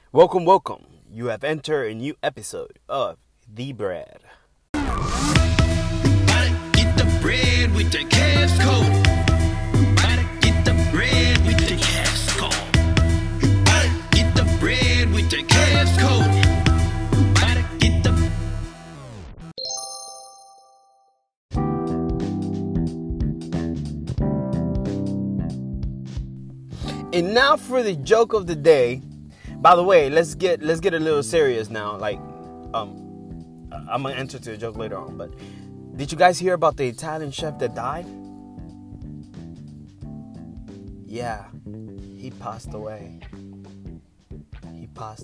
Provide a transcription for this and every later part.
Welcome, welcome. You have entered a new episode of The Bread. Get the bread with the cash cold. Get the bread with the cash cold. Get the bread with the cash cold. Get the. And now for the joke of the day. By the way, let's get a little serious now. I'm gonna enter to the joke later on. But did you guys hear about the Italian chef that died? Yeah, he passed away. He passed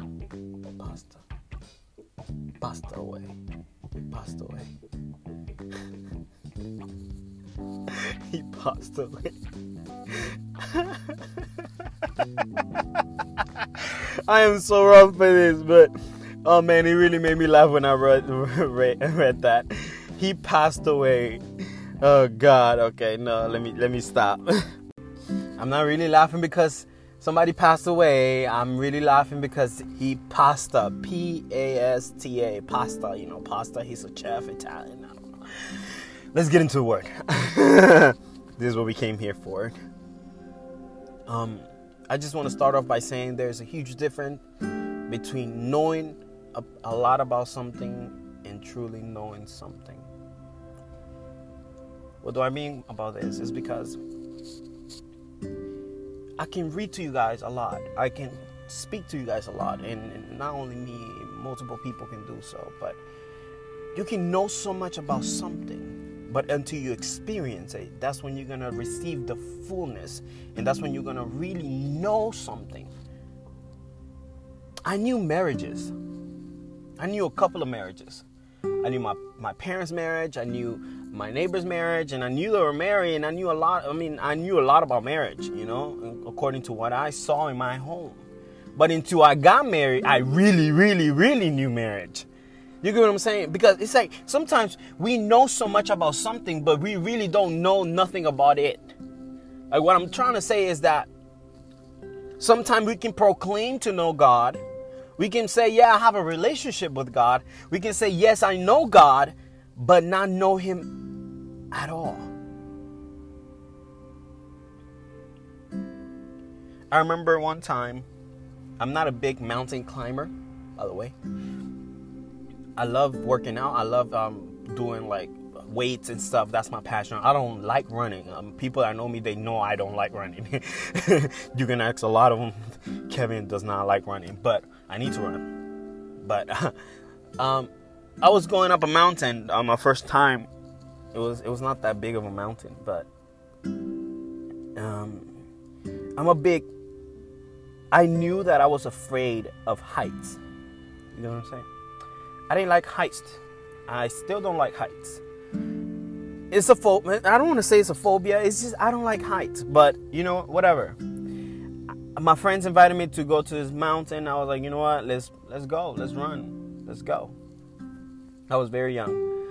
away. He passed away. I am so wrong for this, but oh man, it really made me laugh when I read that. He passed away. Oh God. Okay, no, let me stop. I'm not really laughing because somebody passed away. I'm really laughing because he pasta, P-A-S-T-A, pasta. You know, pasta. He's a chef, Italian. I don't know. Let's get into the work. This is what we came here for. I just want to start off by saying there's a huge difference between knowing a lot about something and truly knowing something. What do I mean about this? Is because I can read to you guys a lot. I can speak to you guys a lot. And not only me, multiple people can do so. But you can know so much about something. But until you experience it, that's when you're going to receive the fullness. And that's when you're going to really know something. I knew marriages. I knew a couple of marriages. I knew my parents' marriage. I knew my neighbor's marriage. And I knew they were married. And I knew a lot. I knew a lot about marriage, you know, according to what I saw in my home. But until I got married, I really, really, really knew marriage. You get what I'm saying? Because it's like sometimes we know so much about something, but we really don't know nothing about it. Like what I'm trying to say is that sometimes we can proclaim to know God. We can say, yeah, I have a relationship with God. We can say, yes, I know God, but not know Him at all. I remember one time, I'm not a big mountain climber, by the way. I love working out. I love doing like weights and stuff. That's my passion. I don't like running. People that know me, they know I don't like running. You can ask a lot of them. Kevin does not like running, but I need to run. But I was going up a mountain my first time. It was not that big of a mountain, but I knew that I was afraid of heights. You know what I'm saying? I didn't like heights. I still don't like heights. It's a phobia. I don't want to say it's a phobia. It's just I don't like heights. But, you know, whatever. My friends invited me to go to this mountain. I was like, you know what? Let's go. Let's run. Let's go. I was very young.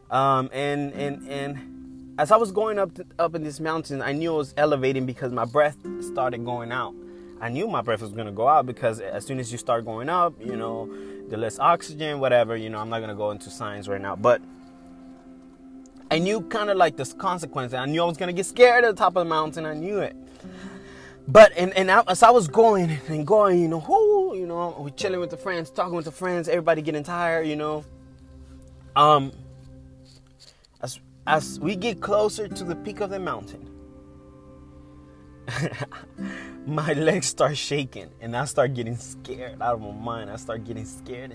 And as I was going up in this mountain, I knew it was elevating because my breath started going out. I knew my breath was going to go out because as soon as you start going up, you know, the less oxygen, whatever, you know, I'm not going to go into science right now. But I knew kind of like this consequence. I knew I was going to get scared at the top of the mountain. I knew it. But as I was going, you know, we're chilling with the friends, talking with the friends, everybody getting tired, you know. As we get closer to the peak of the mountain, my legs start shaking and I start getting scared out of my mind. I start getting scared.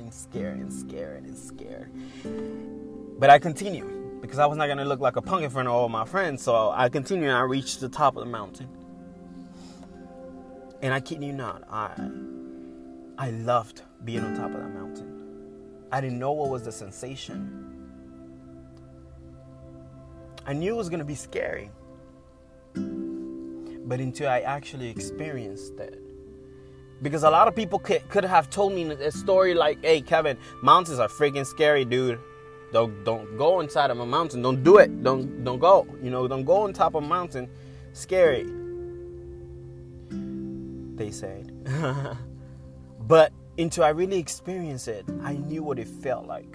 But I continue because I was not going to look like a punk in front of all my friends. So I continue and I reach the top of the mountain. And I kid you not, I loved being on top of that mountain. I didn't know what was the sensation. I knew it was going to be scary. But until I actually experienced it. Because a lot of people could have told me a story like, hey, Kevin, mountains are freaking scary, dude. Don't go inside of a mountain. Don't do it. Don't go. You know, don't go on top of a mountain. Scary. They said. But until I really experienced it, I knew what it felt like.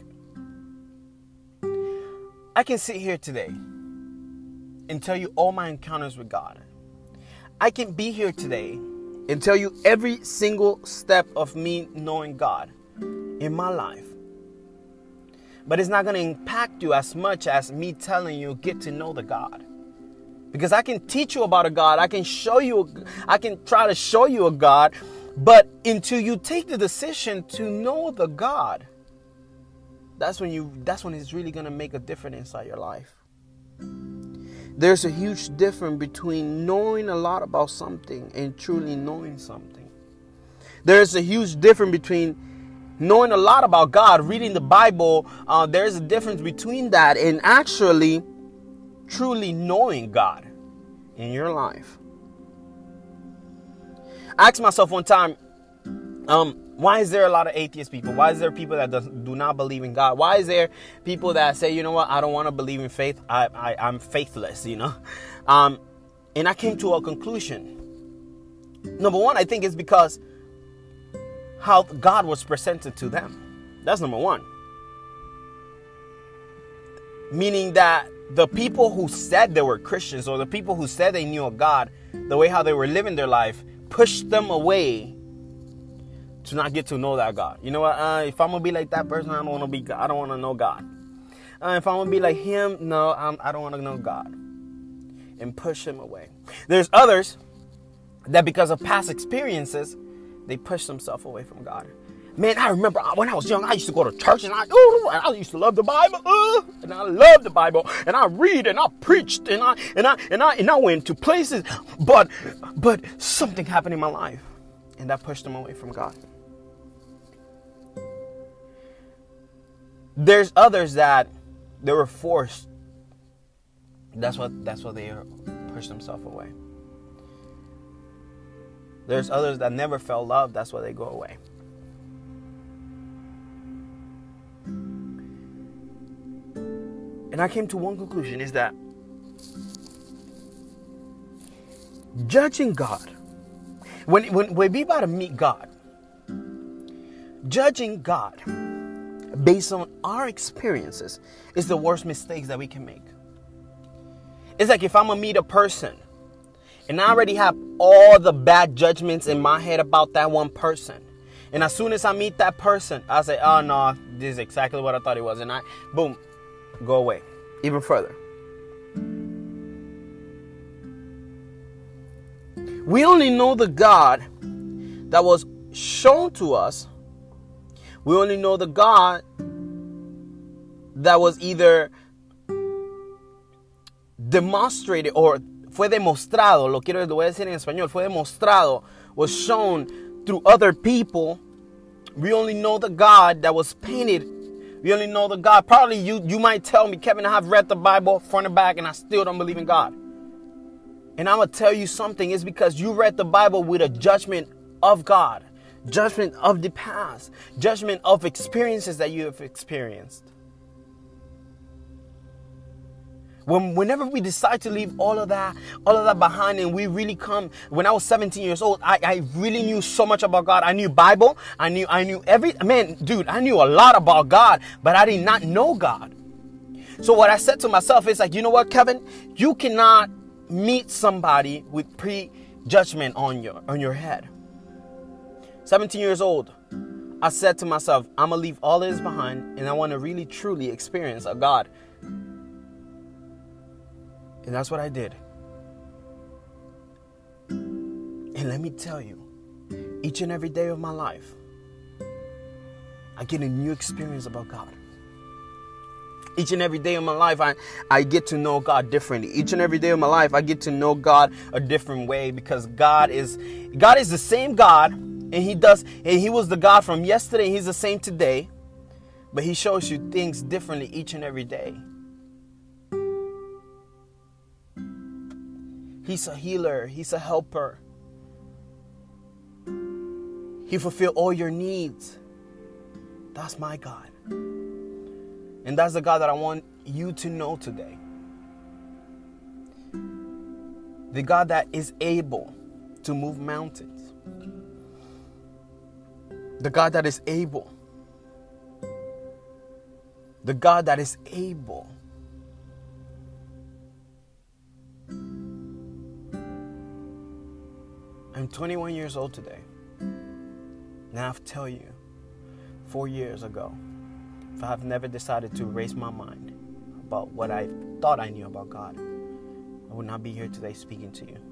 I can sit here today and tell you all my encounters with God. I can be here today and tell you every single step of me knowing God in my life. But it's not going to impact you as much as me telling you get to know the God. Because I can teach you about a God. I can try to show you a God. But until you take the decision to know the God, that's when it's really going to make a difference inside your life. There's a huge difference between knowing a lot about something and truly knowing something. There's a huge difference between knowing a lot about God, reading the Bible. There's a difference between that and actually truly knowing God in your life. I asked myself one time, why is there a lot of atheist people? Why is there people that do not believe in God? Why is there people that say, you know what, I don't want to believe in faith. I'm faithless, you know. And I came to a conclusion. Number one, I think it's because how God was presented to them. That's number one. Meaning that the people who said they were Christians, or the people who said they knew a God, the way how they were living their life, pushed them away to not get to know that God. You know what? If I'm gonna be like that person, I don't want to know God. If I'm gonna be like him, no, I don't want to know God, and push him away. There's others that because of past experiences, they push themselves away from God. Man, I remember when I was young, I used to go to church and I used to love the Bible. And I loved the Bible. And I read and I preached and I went to places. But something happened in my life. And that pushed them away from God. There's others that they were forced. That's what they pushed themselves away. There's others that never felt love. That's why they go away. And I came to one conclusion, is that judging God, when we about to meet God, judging God based on our experiences is the worst mistakes that we can make. It's like if I'm going to meet a person and I already have all the bad judgments in my head about that one person. And as soon as I meet that person, I say, oh no, this is exactly what I thought it was. And boom, go away. Even further. We only know the God that was shown to us. We only know the God that was either demonstrated or fue demostrado, lo voy a decir en español, fue demostrado, was shown through other people. We only know the God that was painted. We only know the God. Probably you might tell me, Kevin, I have read the Bible front and back and I still don't believe in God. And I'm going to tell you something. It's because you read the Bible with a judgment of God. Judgment of the past. Judgment of experiences that you have experienced. Whenever we decide to leave all of that behind, and we really come, when I was 17 years old, I really knew so much about God. I knew Bible. I knew I knew a lot about God, but I did not know God. So what I said to myself is like, you know what, Kevin? You cannot meet somebody with prejudgment on your head. 17 years old, I said to myself, I'm going to leave all of this behind, and I want to really, truly experience a God. And that's what I did. And let me tell you, each and every day of my life, I get a new experience about God. Each and every day of my life, I get to know God differently. Each and every day of my life, I get to know God a different way, because God is the same God, and He was the God from yesterday, and He's the same today, but He shows you things differently each and every day. He's a healer. He's a helper. He fulfills all your needs. That's my God. And that's the God that I want you to know today. The God that is able to move mountains. The God that is able. The God that is able. I'm 21 years old today. Now I have to tell you, 4 years ago, if I have never decided to raise my mind about what I thought I knew about God, I would not be here today speaking to you.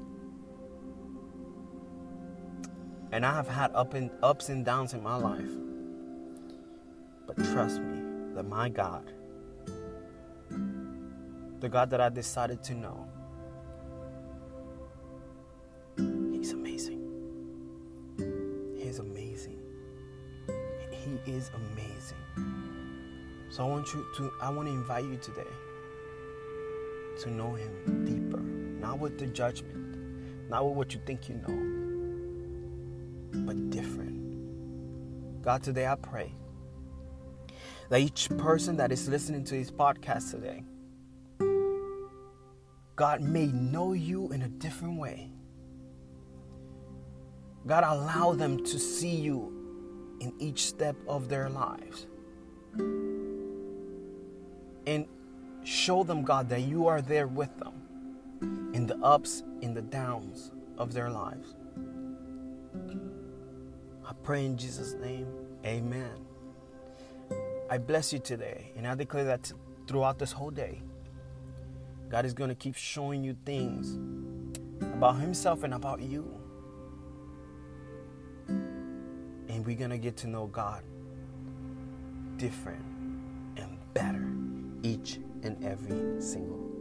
And I have had ups and downs in my life. But trust me that my God, the God that I decided to know, He's amazing. He's amazing. He is amazing. So I want to invite you today to know Him deeper. Not with the judgment, not with what you think you know, but different. God, today I pray that each person that is listening to this podcast today, God, may know you in a different way. God, allow them to see you in each step of their lives. And show them, God, that you are there with them in the ups, in the downs of their lives. I pray in Jesus' name, amen. I bless you today, and I declare that throughout this whole day, God is going to keep showing you things about Himself and about you. And we're going to get to know God different and better each and every single